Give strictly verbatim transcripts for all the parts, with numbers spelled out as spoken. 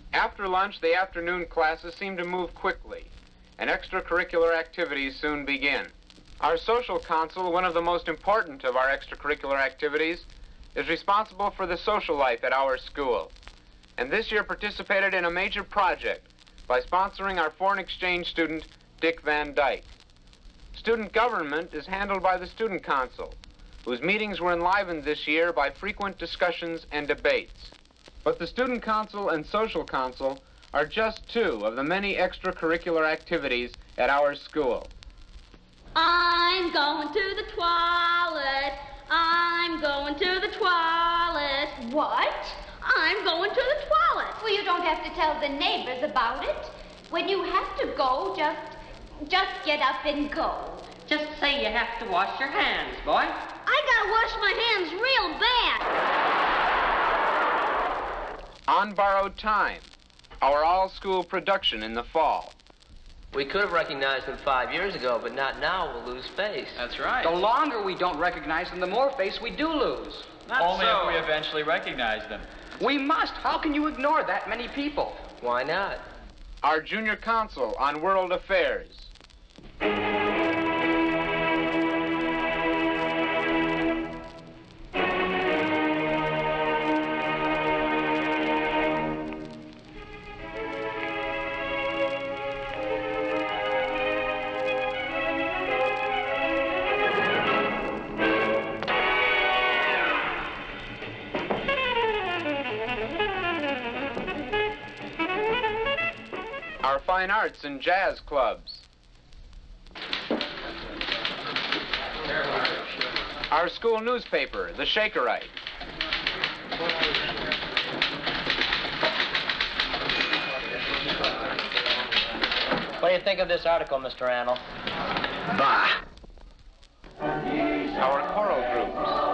After lunch, the afternoon classes seem to move quickly, and extracurricular activities soon begin. Our social council, one of the most important of our extracurricular activities, is responsible for the social life at our school, and this year participated in a major project by sponsoring our foreign exchange student, Dick Van Dyke. Student government is handled by the student council, whose meetings were enlivened this year by frequent discussions and debates. But the student council and social council are just two of the many extracurricular activities at our school. I'm going to the toilet. I'm going to the toilet. What? I'm going to the toilet. Well, you don't have to tell the neighbors about it. When you have to go, just, just get up and go. Just say you have to wash your hands, boy. I gotta wash my hands real bad. On Borrowed Time, our all-school production in the fall. We could have recognized them five years ago, but not now. We'll lose face. That's right. The longer we don't recognize them, the more face we do lose. Not Only so. if we eventually recognize them. We must. How can you ignore that many people? Why not? Our junior council on world affairs. Our fine arts and jazz clubs. Our school newspaper, The Shakerite. What do you think of this article, Mister Annell? Bah. Our choral groups.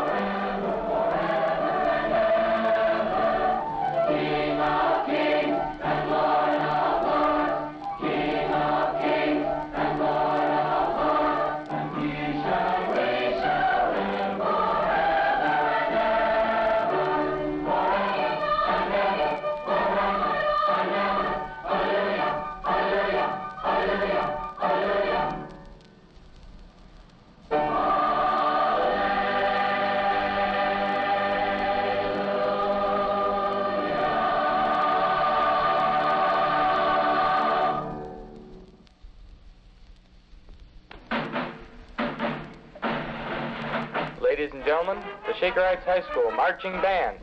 Ladies and gentlemen, the Shakerites High School Marching Band.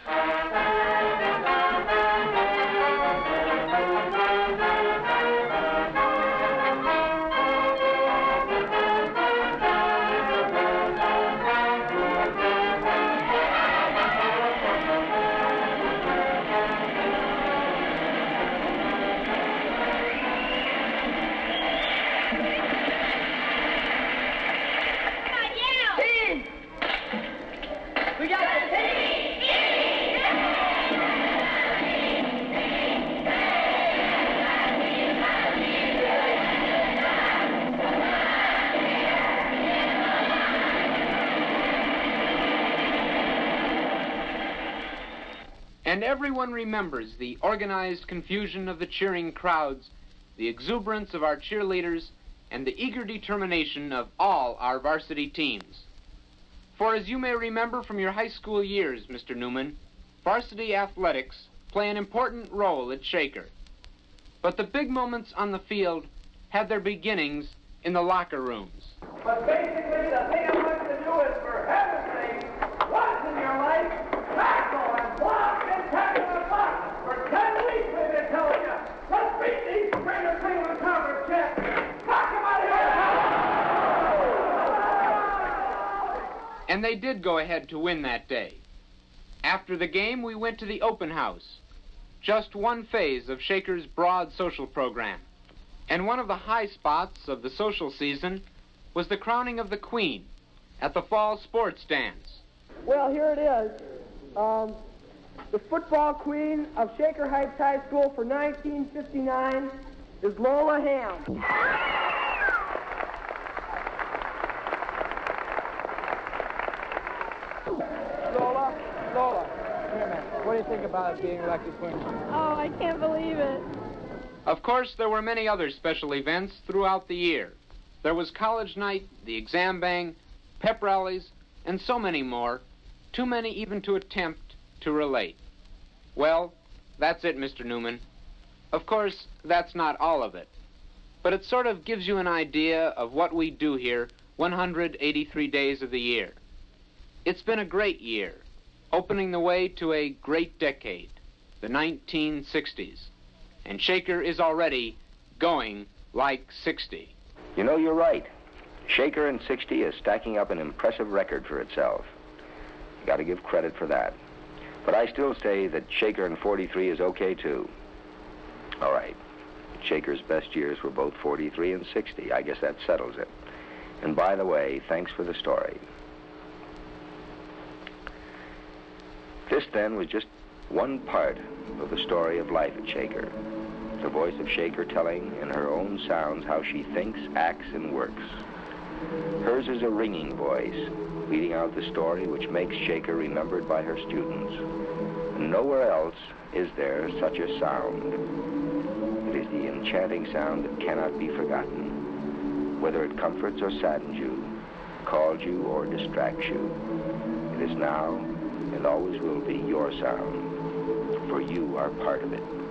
And everyone remembers the organized confusion of the cheering crowds, the exuberance of our cheerleaders, and the eager determination of all our varsity teams. For as you may remember from your high school years, Mister Newman, varsity athletics play an important role at Shaker. But the big moments on the field had their beginnings in the locker rooms. But basically, the thing I want you to do is, for heaven's sake, once in your life, tackle and block and tackle the box. For ten weeks we've been telling you, let's beat these Greater Cleveland Conference champions. Knock them out of here. And they did go ahead to win that day. After the game, we went to the open house, just one phase of Shaker's broad social program. And one of the high spots of the social season was the crowning of the Queen at the fall sports dance. Well, here it is. Um, the football queen of Shaker Heights High School for nineteen fifty-nine is Lola Ham. Lola, Lola, What do you think about being elected queen? Oh, I can't believe it. Of course, there were many other special events throughout the year. There was college night, the exam bang, pep rallies, and so many more, too many even to attempt to relate. Well, that's it, Mister Newman. Of course, that's not all of it. But it sort of gives you an idea of what we do here one hundred eighty-three days of the year. It's been a great year, opening the way to a great decade, the nineteen sixties. And Shaker is already going like sixty. You know, you're right. Shaker in sixty is stacking up an impressive record for itself. You got to give credit for that. But I still say that Shaker in forty-three is okay, too. All right. Shaker's best years were both forty-three and sixty. I guess that settles it. And by the way, thanks for the story. This, then, was just one part of the story of life at Shaker. The voice of Shaker telling in her own sounds how she thinks, acts, and works. Hers is a ringing voice, leading out the story which makes Shaker remembered by her students. Nowhere else is there such a sound. It is the enchanting sound that cannot be forgotten, whether it comforts or saddens you, calls you or distracts you. It is now and always will be your sound, for you are part of it.